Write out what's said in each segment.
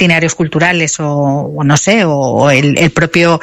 itinerarios culturales o no sé, o el propio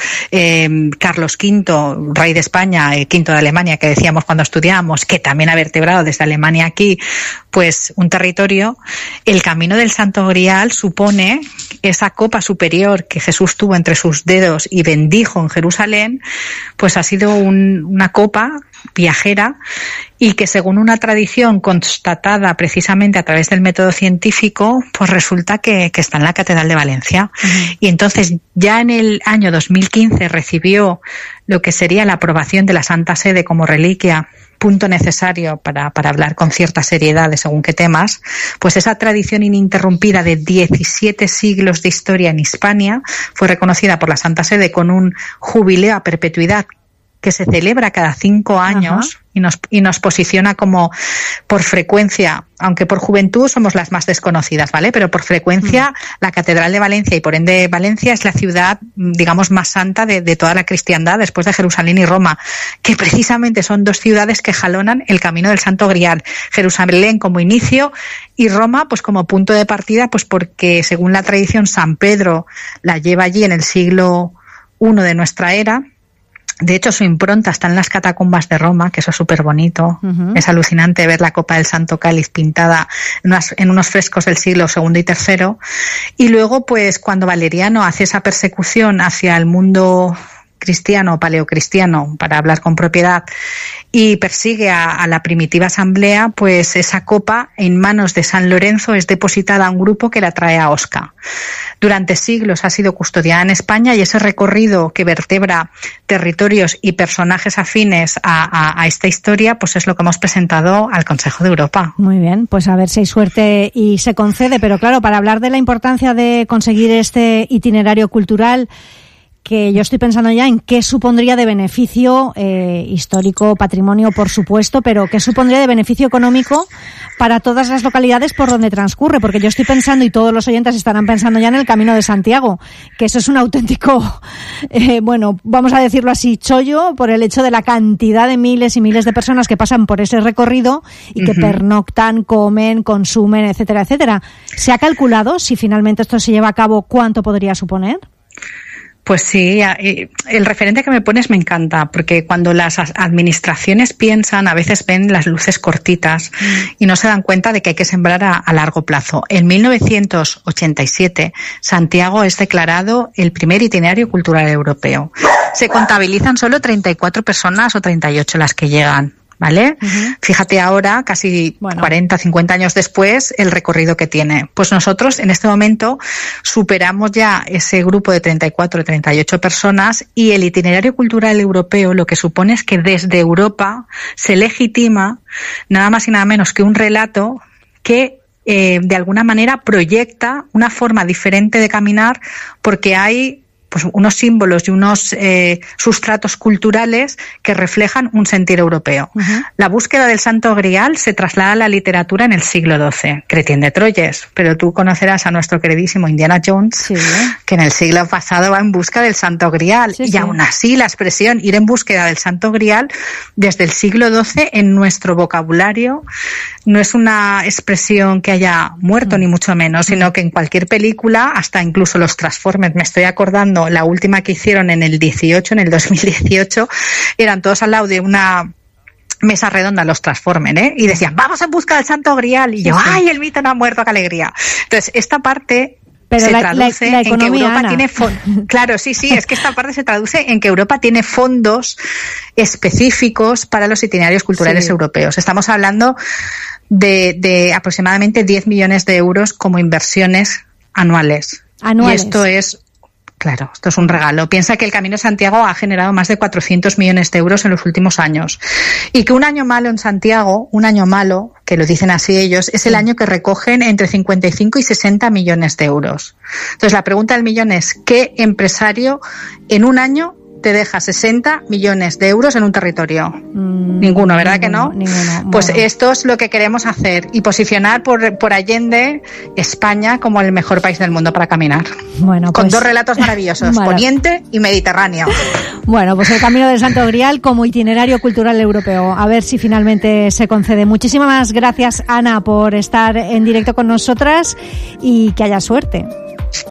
Carlos V, rey de España, V de Alemania, que decíamos cuando estudiábamos, que también ha vertebrado desde Alemania aquí, pues un territorio. El camino del Santo Grial supone esa copa superior que Jesús tuvo entre sus dedos y bendijo en Jerusalén, pues ha sido una copa viajera, y que según una tradición constatada precisamente a través del método científico, pues resulta que está en la Catedral de Valencia. Uh-huh. Y entonces ya en el año 2015 recibió lo que sería la aprobación de la Santa Sede como reliquia, punto necesario para hablar con cierta seriedad de según qué temas. Pues esa tradición ininterrumpida de 17 siglos de historia en Hispania fue reconocida por la Santa Sede con un jubileo a perpetuidad que se celebra cada 5 años. Uh-huh. y nos posiciona como por frecuencia, aunque por juventud somos las más desconocidas, ¿vale? Pero por frecuencia la Catedral de Valencia y por ende Valencia es la ciudad, digamos, más santa de toda la cristiandad después de Jerusalén y Roma, que precisamente son 2 ciudades que jalonan el camino del Santo Grial. Jerusalén como inicio y Roma pues como punto de partida, pues porque según la tradición San Pedro la lleva allí en el siglo I de nuestra era. De hecho, su impronta está en las catacumbas de Roma, que eso es súper bonito. Uh-huh. Es alucinante ver la copa del Santo Cáliz pintada en unos frescos del siglo II y III. Y luego, pues, cuando Valeriano hace esa persecución hacia el mundo cristiano, paleocristiano, para hablar con propiedad, y persigue a la primitiva asamblea, pues esa copa en manos de San Lorenzo es depositada a un grupo que la trae a Osca. Durante siglos ha sido custodiada en España y ese recorrido que vertebra territorios y personajes afines a esta historia, pues es lo que hemos presentado al Consejo de Europa. Muy bien, pues a ver si hay suerte y se concede, pero claro, para hablar de la importancia de conseguir este itinerario cultural, que yo estoy pensando ya en qué supondría de beneficio histórico, patrimonio, por supuesto, pero qué supondría de beneficio económico para todas las localidades por donde transcurre, porque yo estoy pensando, y todos los oyentes estarán pensando ya en el Camino de Santiago, que eso es un auténtico, bueno, vamos a decirlo así, chollo, por el hecho de la cantidad de miles y miles de personas que pasan por ese recorrido y que pernoctan, comen, consumen, etcétera, etcétera. ¿Se ha calculado si finalmente esto se lleva a cabo cuánto podría suponer? Pues sí, el referente que me pones me encanta, porque cuando las administraciones piensan, a veces ven las luces cortitas y no se dan cuenta de que hay que sembrar a largo plazo. En 1987, Santiago es declarado el primer itinerario cultural europeo. Se contabilizan solo 34 personas o 38 las que llegan, ¿vale? Uh-huh. Fíjate ahora, casi 40, 50 años después, el recorrido que tiene. Pues nosotros en este momento superamos ya ese grupo de 34 o 38 personas y el itinerario cultural europeo lo que supone es que desde Europa se legitima nada más y nada menos que un relato que de alguna manera proyecta una forma diferente de caminar, porque hay pues unos símbolos y unos sustratos culturales que reflejan un sentir europeo. Uh-huh. La búsqueda del Santo Grial se traslada a la literatura en el siglo XII, Chrétien de Troyes, pero tú conocerás a nuestro queridísimo Indiana Jones, sí, que en el siglo pasado va en busca del Santo Grial, sí, y aún así la expresión ir en búsqueda del Santo Grial desde el siglo XII en nuestro vocabulario no es una expresión que haya muerto, ni mucho menos, sino que en cualquier película, hasta incluso los Transformers, me estoy acordando, la última que hicieron en el 2018, eran todos al lado de una mesa redonda, los Transformers, y decían, vamos en busca del Santo Grial, y yo, ¡ay, el mito no ha muerto, qué alegría! Entonces, esta parte pero se traduce la en que Europa Ana. tiene claro, sí, es que esta parte se traduce en que Europa tiene fondos específicos para los itinerarios culturales europeos. Estamos hablando de aproximadamente 10 millones de euros como inversiones anuales. Y esto es, claro, esto es un regalo. Piensa que el Camino de Santiago ha generado más de 400 millones de euros en los últimos años. Y que un año malo en Santiago, un año malo, que lo dicen así ellos, es el año que recogen entre 55 y 60 millones de euros. Entonces la pregunta del millón es, ¿qué empresario en un año te deja 60 millones de euros en un territorio? Ninguno, ¿verdad que no? Ninguno. Pues esto es lo que queremos hacer y posicionar por Allende España como el mejor país del mundo para caminar. Bueno, con 2 relatos maravillosos, Poniente y Mediterráneo. Bueno, pues el Camino del Santo Grial como itinerario cultural europeo. A ver si finalmente se concede. Muchísimas gracias, Ana, por estar en directo con nosotras y que haya suerte.